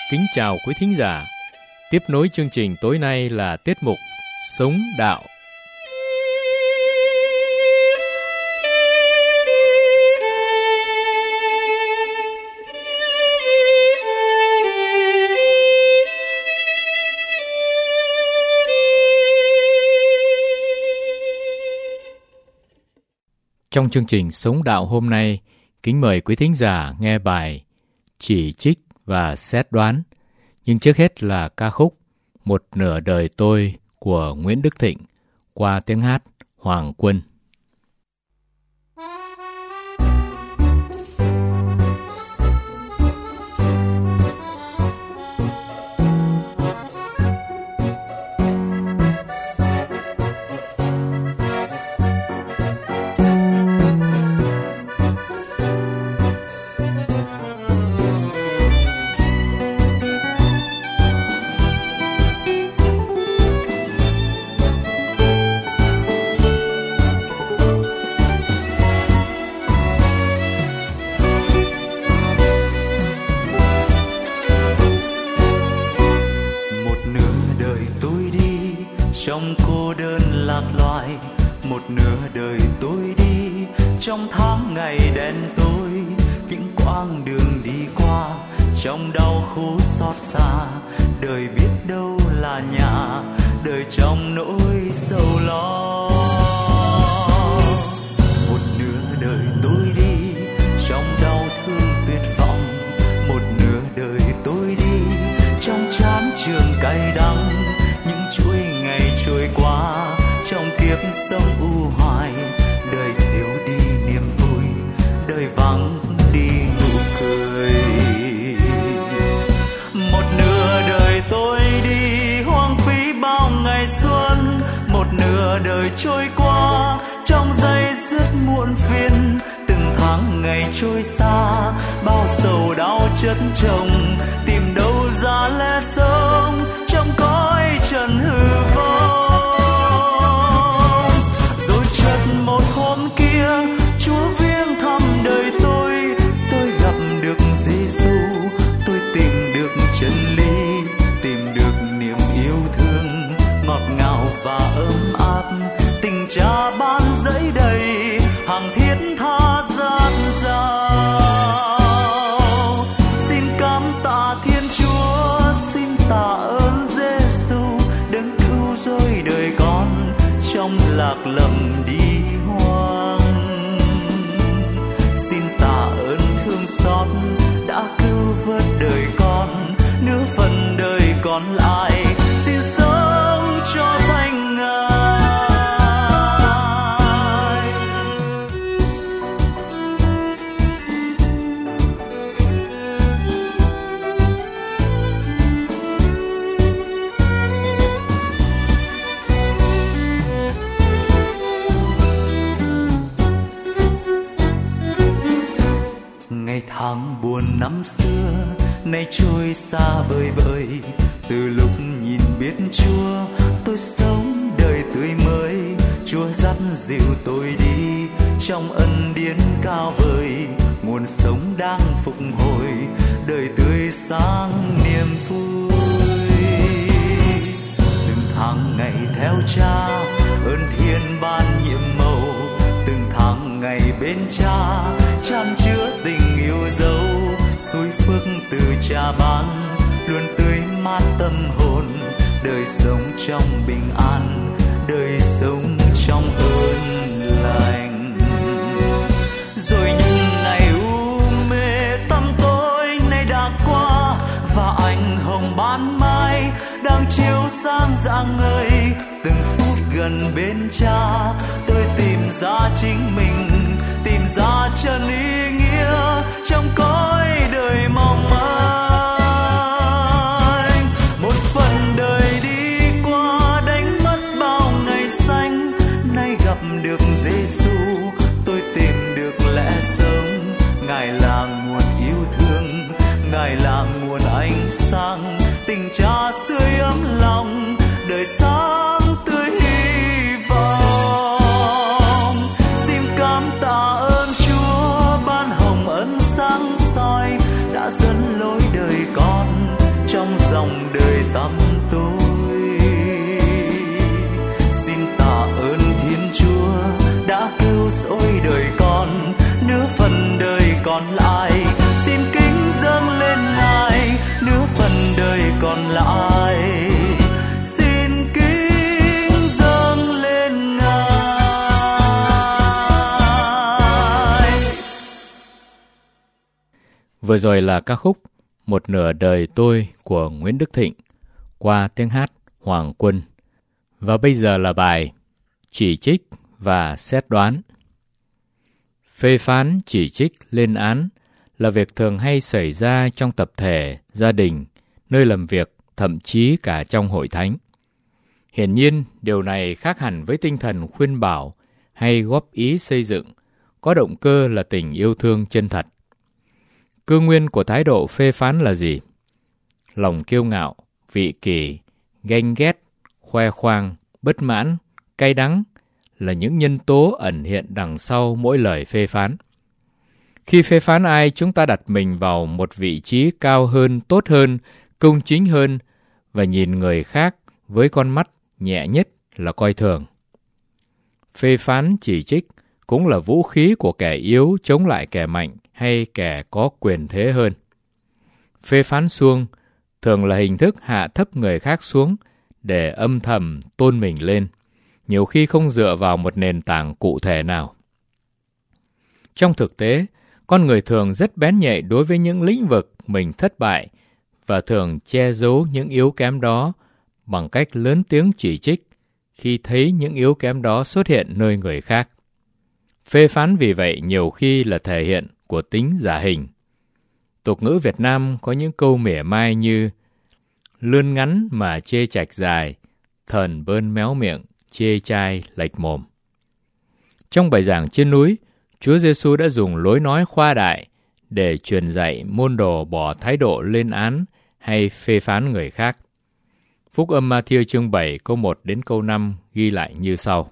Kính chào quý thính giả. Tiếp nối chương trình tối nay là tiết mục Sống Đạo. Trong chương trình Sống Đạo hôm nay, kính mời quý thính giả nghe bài Chỉ trích và xét đoán. Nhưng trước hết là ca khúc Một nửa đời tôi của Nguyễn Đức Thịnh qua tiếng hát Hoàng Quân. Trong cô đơn lạc loài, một nửa đời tôi đi trong tháng ngày đen tối, những quãng đường đi qua trong đau khổ xót xa. Đời biết đâu là nhà, đời trong nỗi sầu lo. Một nửa đời tôi đi trong đau thương tuyệt vọng, một nửa đời tôi đi trong chán trường cay đắng. Những chuỗi ngày trôi qua trong kiếp sống u hoài, đời thiếu đi niềm vui, đời vắng đi nụ cười. Một nửa đời tôi đi hoang phí bao ngày xuân, một nửa đời trôi qua trong giây dứt muộn phiền. Từng tháng ngày trôi xa, bao sầu đau chất chồng, tìm đâu ra lẽ sống trong cõi trần hư vô. Rồi chợt một hôm kia, Chúa viếng thăm đời tôi gặp được Giêsu, tôi tìm được chân lý, tìm được niềm yêu thương ngọt ngào và ấm áp. Tình Cha ban dẫy đầy, hàng thiết tha dạt dào. Xin cảm tạ Thiên Chúa, xin tạ ơn Giêsu, đấng cứu rỗi đời con trong lạc lầm đi hoang. Xin tạ ơn thương xót đã cứu vớt đời con, nửa phần đời còn lại xin sống cho danh Ngài. Ngày tháng buồn năm xưa nay trôi xa vời vợi, từ lúc nhìn biết Chúa tôi sống đời tươi mới. Chúa dắt dìu tôi đi trong ân điển cao vời, nguồn sống đang phục hồi, đời tươi sáng niềm vui. Từng tháng ngày theo Cha, ơn Thiên ban nhiệm màu, từng tháng ngày bên Cha chan chứa tình yêu dấu. Xuôi phước từ Cha ban luôn tươi mát tâm hồn, đời sống trong bình an, đời sống trong ơn lành. Rồi những ngày u mê tăm tối nay đã qua, và ánh hồng ban mai đang chiếu sáng rạng ngời. Từng phút gần bên Cha, tôi tìm ra chính mình, tìm ra chân ý nghĩa trong cõi đời mong manh. Một phần đời đi qua đánh mất bao ngày xanh, nay gặp được Giêsu tôi tìm được lẽ sống. Ngài là nguồn yêu thương, Ngài là nguồn ánh sáng, tình Cha sưởi ấm lòng, đời sáng tươi hy vọng. Xin cảm tạ ơn Chúa ban hồng ân sáng soi, đã dẫn lối đời con tăm tối. Xin tạ ơn Thiên Chúa đã cứu rỗi đời con, nửa phần đời còn lại xin kính dâng lên Ngài, nửa phần đời còn lại xin kính dâng lên Ngài. Vừa rồi là ca khúc Một nửa đời tôi của Nguyễn Đức Thịnh qua tiếng hát Hoàng Quân. Và bây giờ là bài Chỉ trích và xét đoán. Phê phán, chỉ trích, lên án là việc thường hay xảy ra trong tập thể, gia đình, nơi làm việc, thậm chí cả trong hội thánh. Hiển nhiên, điều này khác hẳn với tinh thần khuyên bảo hay góp ý xây dựng, có động cơ là tình yêu thương chân thật. Cơ nguyên của thái độ phê phán là gì? Lòng kiêu ngạo, vị kỷ, ganh ghét, khoe khoang, bất mãn, cay đắng là những nhân tố ẩn hiện đằng sau mỗi lời phê phán. Khi phê phán ai, chúng ta đặt mình vào một vị trí cao hơn, tốt hơn, công chính hơn và nhìn người khác với con mắt nhẹ nhất là coi thường. Phê phán, chỉ trích cũng là vũ khí của kẻ yếu chống lại kẻ mạnh hay kẻ có quyền thế hơn. Phê phán suông thường là hình thức hạ thấp người khác xuống để âm thầm tôn mình lên, nhiều khi không dựa vào một nền tảng cụ thể nào. Trong thực tế, con người thường rất bén nhạy đối với những lĩnh vực mình thất bại và thường che giấu những yếu kém đó bằng cách lớn tiếng chỉ trích khi thấy những yếu kém đó xuất hiện nơi người khác. Phê phán vì vậy nhiều khi là thể hiện của tính giả hình. Tục ngữ Việt Nam có những câu mỉa mai như lươn ngắn mà chê chạch dài, thần bơn méo miệng, chê trai lệch mồm. Trong bài giảng trên núi, Chúa Giêsu đã dùng lối nói khoa đại để truyền dạy môn đồ bỏ thái độ lên án hay phê phán người khác. Phúc âm Ma-thi-ơ chương 7 câu 1 đến câu 5 ghi lại như sau.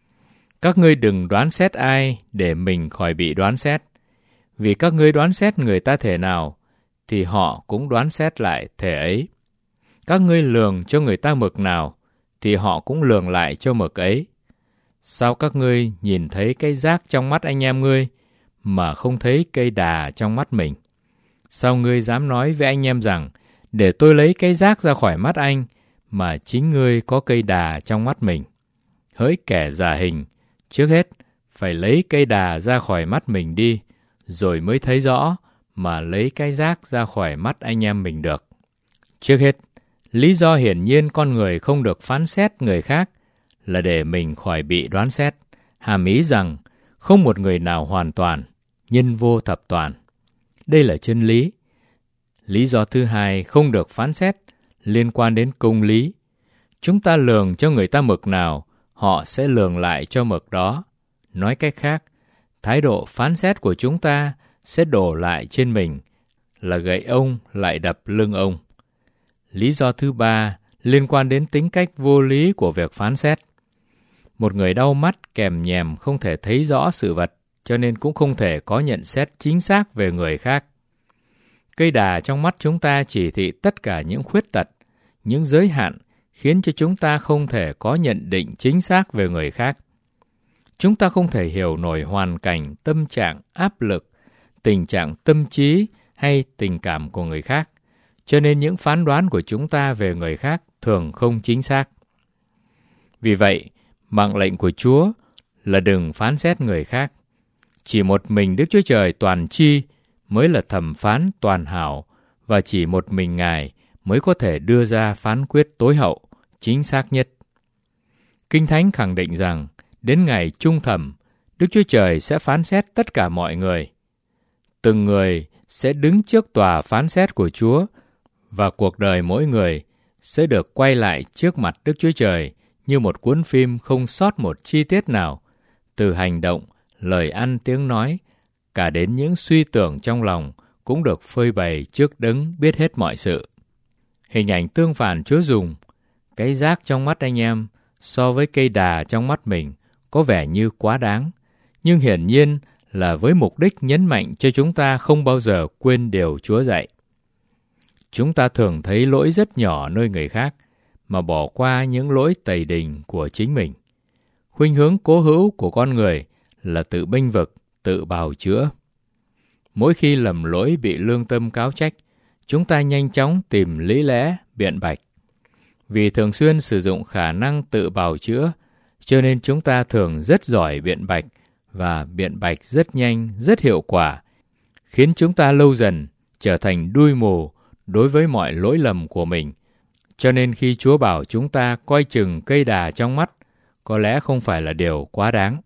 Các ngươi đừng đoán xét ai để mình khỏi bị đoán xét. Vì các ngươi đoán xét người ta thể nào, thì họ cũng đoán xét lại thể ấy. Các ngươi lường cho người ta mực nào, thì họ cũng lường lại cho mực ấy. Sao các ngươi nhìn thấy cây rác trong mắt anh em ngươi, mà không thấy cây đà trong mắt mình? Sao ngươi dám nói với anh em rằng, để tôi lấy cây rác ra khỏi mắt anh, mà chính ngươi có cây đà trong mắt mình? Hỡi kẻ giả hình, trước hết phải lấy cây đà ra khỏi mắt mình đi, rồi mới thấy rõ mà lấy cái rác ra khỏi mắt anh em mình được. Trước hết, lý do hiển nhiên con người không được phán xét người khác là để mình khỏi bị đoán xét, hàm ý rằng không một người nào hoàn toàn, nhân vô thập toàn. Đây là chân lý. Lý do thứ hai không được phán xét liên quan đến công lý. Chúng ta lường cho người ta mực nào, họ sẽ lường lại cho mực đó. Nói cách khác, thái độ phán xét của chúng ta sẽ đổ lại trên mình, là gậy ông lại đập lưng ông. Lý do thứ ba liên quan đến tính cách vô lý của việc phán xét. Một người đau mắt kèm nhèm không thể thấy rõ sự vật, cho nên cũng không thể có nhận xét chính xác về người khác. Cây đà trong mắt chúng ta chỉ thị tất cả những khuyết tật, những giới hạn, khiến cho chúng ta không thể có nhận định chính xác về người khác. Chúng ta không thể hiểu nổi hoàn cảnh, tâm trạng, áp lực, tình trạng tâm trí hay tình cảm của người khác, cho nên những phán đoán của chúng ta về người khác thường không chính xác. Vì vậy, mạng lệnh của Chúa là đừng phán xét người khác. Chỉ một mình Đức Chúa Trời toàn tri mới là thẩm phán toàn hảo, và chỉ một mình Ngài mới có thể đưa ra phán quyết tối hậu, chính xác nhất. Kinh Thánh khẳng định rằng, đến ngày trung thẩm, Đức Chúa Trời sẽ phán xét tất cả mọi người. Từng người sẽ đứng trước tòa phán xét của Chúa, và cuộc đời mỗi người sẽ được quay lại trước mặt Đức Chúa Trời như một cuốn phim không sót một chi tiết nào, từ hành động, lời ăn tiếng nói, cả đến những suy tưởng trong lòng cũng được phơi bày trước Đấng biết hết mọi sự. Hình ảnh tương phản Chúa dùng, cái rác trong mắt anh em so với cây đà trong mắt mình có vẻ như quá đáng, nhưng hiển nhiên là với mục đích nhấn mạnh cho chúng ta không bao giờ quên điều Chúa dạy. chúng ta thường thấy lỗi rất nhỏ nơi người khác mà bỏ qua những lỗi tày đình của chính mình. Khuynh hướng cố hữu của con người là tự bênh vực, tự bào chữa. Mỗi khi lầm lỗi bị lương tâm cáo trách, chúng ta nhanh chóng tìm lý lẽ, biện bạch. Vì thường xuyên sử dụng khả năng tự bào chữa, cho nên chúng ta thường rất giỏi biện bạch và biện bạch rất nhanh, rất hiệu quả, khiến chúng ta lâu dần trở thành đuôi mù đối với mọi lỗi lầm của mình. Cho nên khi Chúa bảo chúng ta coi chừng cây đà trong mắt, có lẽ không phải là điều quá đáng.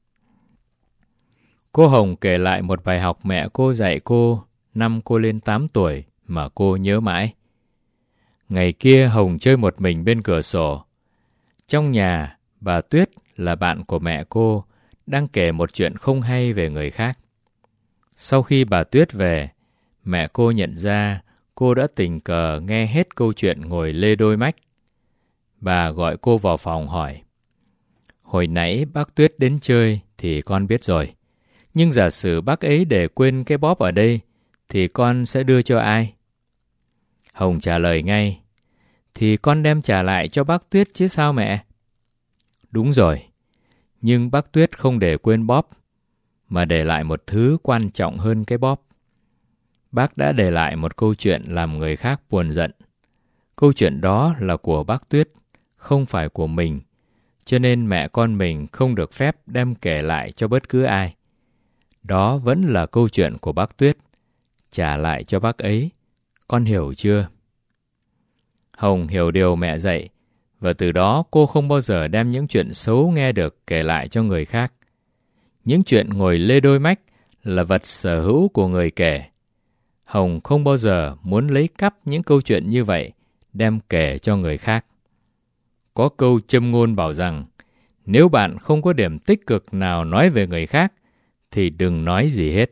Cô Hồng kể lại một bài học mẹ cô dạy cô năm cô lên 8 tuổi mà cô nhớ mãi. Ngày kia Hồng chơi một mình bên cửa sổ. Trong nhà, bà Tuyết là bạn của mẹ cô đang kể một chuyện không hay về người khác. Sau khi bà Tuyết về, mẹ cô nhận ra cô đã tình cờ nghe hết câu chuyện ngồi lê đôi mách. Bà gọi cô vào phòng hỏi: "Hồi nãy bác Tuyết đến chơi thì con biết rồi. Nhưng giả sử bác ấy để quên cái bóp ở đây, thì con sẽ đưa cho ai?" Hồng trả lời ngay: "Thì con đem trả lại cho bác Tuyết chứ sao mẹ?" "Đúng rồi, nhưng bác Tuyết không để quên bóp, mà để lại một thứ quan trọng hơn cái bóp. Bác đã để lại một câu chuyện làm người khác buồn giận. Câu chuyện đó là của bác Tuyết, không phải của mình, cho nên mẹ con mình không được phép đem kể lại cho bất cứ ai. Đó vẫn là câu chuyện của bác Tuyết, trả lại cho bác ấy, con hiểu chưa?" Hồng hiểu điều mẹ dạy, và từ đó cô không bao giờ đem những chuyện xấu nghe được kể lại cho người khác. Những chuyện ngồi lê đôi mách là vật sở hữu của người kể. Hồng không bao giờ muốn lấy cắp những câu chuyện như vậy đem kể cho người khác. Có câu châm ngôn bảo rằng, nếu bạn không có điểm tích cực nào nói về người khác, thì đừng nói gì hết.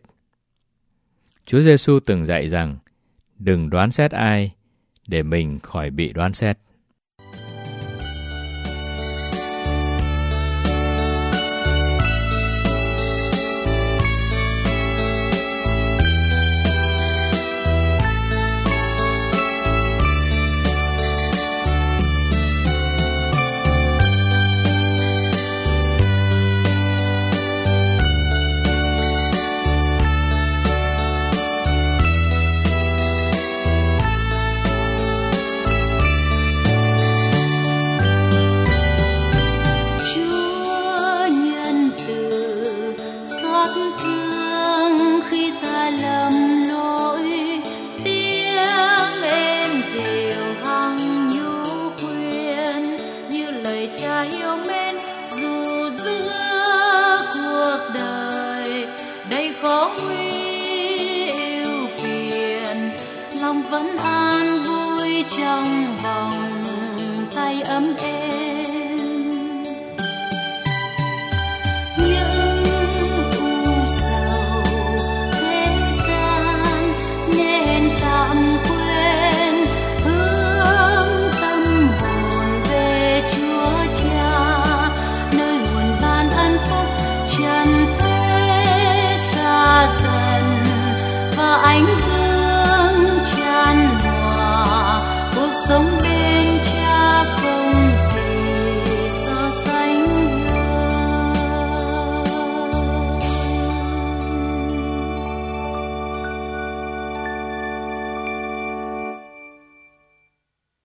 Chúa Giêsu từng dạy rằng, đừng đoán xét ai, để mình khỏi bị đoán xét.